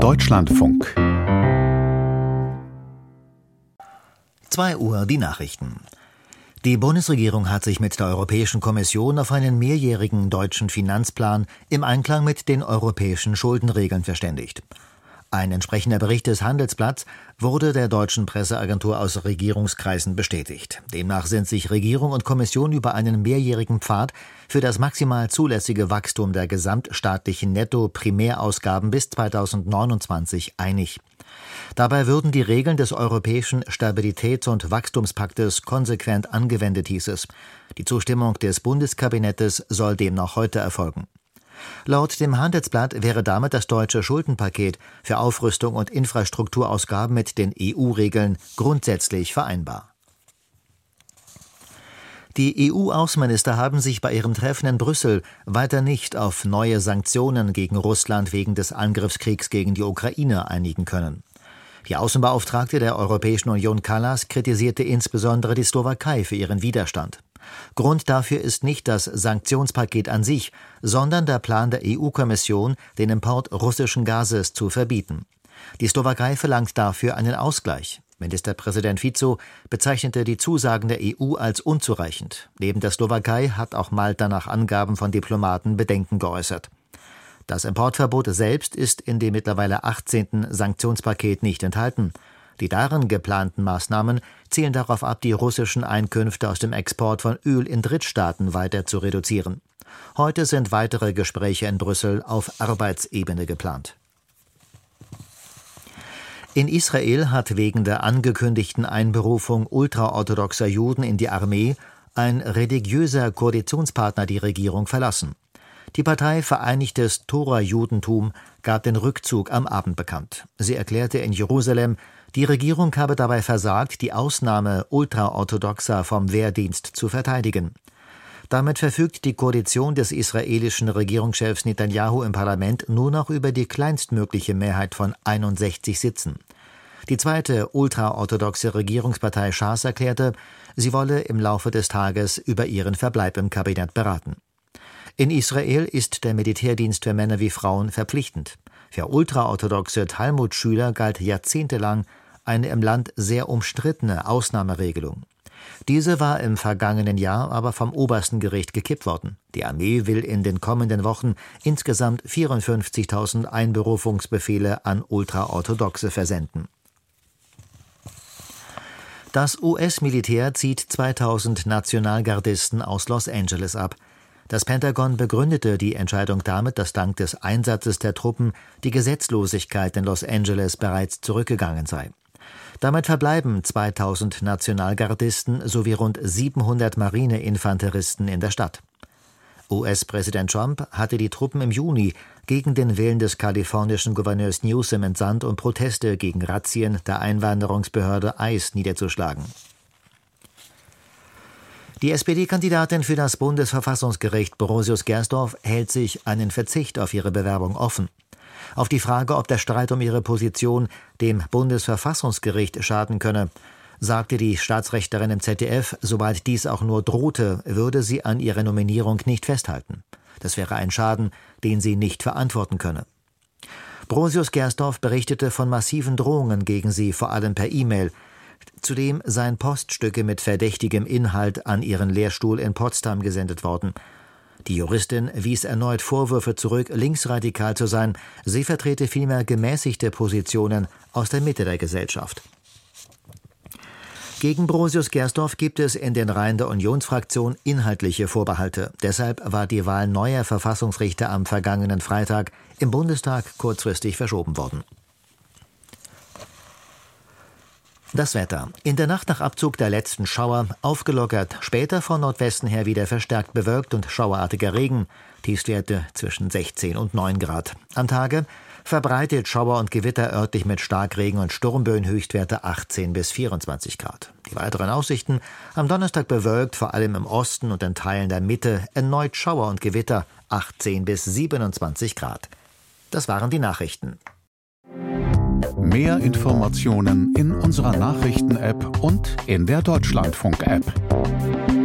Deutschlandfunk. 2 Uhr die Nachrichten. Die Bundesregierung hat sich mit der Europäischen Kommission auf einen mehrjährigen deutschen Finanzplan im Einklang mit den europäischen Schuldenregeln verständigt. Ein entsprechender Bericht des Handelsblatts wurde der deutschen Presseagentur aus Regierungskreisen bestätigt. Demnach sind sich Regierung und Kommission über einen mehrjährigen Pfad für das maximal zulässige Wachstum der gesamtstaatlichen Netto-Primärausgaben bis 2029 einig. Dabei würden die Regeln des Europäischen Stabilitäts- und Wachstumspaktes konsequent angewendet, hieß es. Die Zustimmung des Bundeskabinettes soll demnach heute erfolgen. Laut dem Handelsblatt wäre damit das deutsche Schuldenpaket für Aufrüstung und Infrastrukturausgaben mit den EU-Regeln grundsätzlich vereinbar. Die EU-Außenminister haben sich bei ihrem Treffen in Brüssel weiter nicht auf neue Sanktionen gegen Russland wegen des Angriffskriegs gegen die Ukraine einigen können. Die Außenbeauftragte der Europäischen Union Kallas kritisierte insbesondere die Slowakei für ihren Widerstand. Grund dafür ist nicht das Sanktionspaket an sich, sondern der Plan der EU-Kommission, den Import russischen Gases zu verbieten. Die Slowakei verlangt dafür einen Ausgleich. Ministerpräsident Fico bezeichnete die Zusagen der EU als unzureichend. Neben der Slowakei hat auch Malta nach Angaben von Diplomaten Bedenken geäußert. Das Importverbot selbst ist in dem mittlerweile 18. Sanktionspaket nicht enthalten. Die darin geplanten Maßnahmen zielen darauf ab, die russischen Einkünfte aus dem Export von Öl in Drittstaaten weiter zu reduzieren. Heute sind weitere Gespräche in Brüssel auf Arbeitsebene geplant. In Israel hat wegen der angekündigten Einberufung ultraorthodoxer Juden in die Armee ein religiöser Koalitionspartner die Regierung verlassen. Die Partei Vereinigtes Tora-Judentum gab den Rückzug am Abend bekannt. Sie erklärte in Jerusalem, die Regierung habe dabei versagt, die Ausnahme Ultraorthodoxer vom Wehrdienst zu verteidigen. Damit verfügt die Koalition des israelischen Regierungschefs Netanyahu im Parlament nur noch über die kleinstmögliche Mehrheit von 61 Sitzen. Die zweite ultraorthodoxe Regierungspartei Schas erklärte, sie wolle im Laufe des Tages über ihren Verbleib im Kabinett beraten. In Israel ist der Militärdienst für Männer wie Frauen verpflichtend. Für ultraorthodoxe Talmud-Schüler galt jahrzehntelang eine im Land sehr umstrittene Ausnahmeregelung. Diese war im vergangenen Jahr aber vom obersten Gericht gekippt worden. Die Armee will in den kommenden Wochen insgesamt 54.000 Einberufungsbefehle an Ultraorthodoxe versenden. Das US-Militär zieht 2000 Nationalgardisten aus Los Angeles ab. Das Pentagon begründete die Entscheidung damit, dass dank des Einsatzes der Truppen die Gesetzlosigkeit in Los Angeles bereits zurückgegangen sei. Damit verbleiben 2000 Nationalgardisten sowie rund 700 Marineinfanteristen in der Stadt. US-Präsident Trump hatte die Truppen im Juni gegen den Willen des kalifornischen Gouverneurs Newsom entsandt, um Proteste gegen Razzien der Einwanderungsbehörde ICE niederzuschlagen. Die SPD-Kandidatin für das Bundesverfassungsgericht Borosius Gersdorf hält sich einen Verzicht auf ihre Bewerbung offen. Auf die Frage, ob der Streit um ihre Position dem Bundesverfassungsgericht schaden könne, sagte die Staatsrechtlerin im ZDF, sobald dies auch nur drohte, würde sie an ihrer Nominierung nicht festhalten. Das wäre ein Schaden, den sie nicht verantworten könne. Borosius Gersdorf berichtete von massiven Drohungen gegen sie, vor allem per E-Mail. Zudem seien Poststücke mit verdächtigem Inhalt an ihren Lehrstuhl in Potsdam gesendet worden. Die Juristin wies erneut Vorwürfe zurück, linksradikal zu sein. Sie vertrete vielmehr gemäßigte Positionen aus der Mitte der Gesellschaft. Gegen Borosius Gersdorf gibt es in den Reihen der Unionsfraktion inhaltliche Vorbehalte. Deshalb war die Wahl neuer Verfassungsrichter am vergangenen Freitag im Bundestag kurzfristig verschoben worden. Das Wetter. In der Nacht nach Abzug der letzten Schauer aufgelockert, später von Nordwesten her wieder verstärkt bewölkt und schauerartiger Regen, Tiefstwerte zwischen 16 und 9 Grad. Am Tage verbreitet Schauer und Gewitter örtlich mit Starkregen und Sturmböen, Höchstwerte 18 bis 24 Grad. Die weiteren Aussichten: am Donnerstag bewölkt, vor allem im Osten und in Teilen der Mitte, erneut Schauer und Gewitter, 18 bis 27 Grad. Das waren die Nachrichten. Mehr Informationen in unserer Nachrichten-App und in der Deutschlandfunk-App.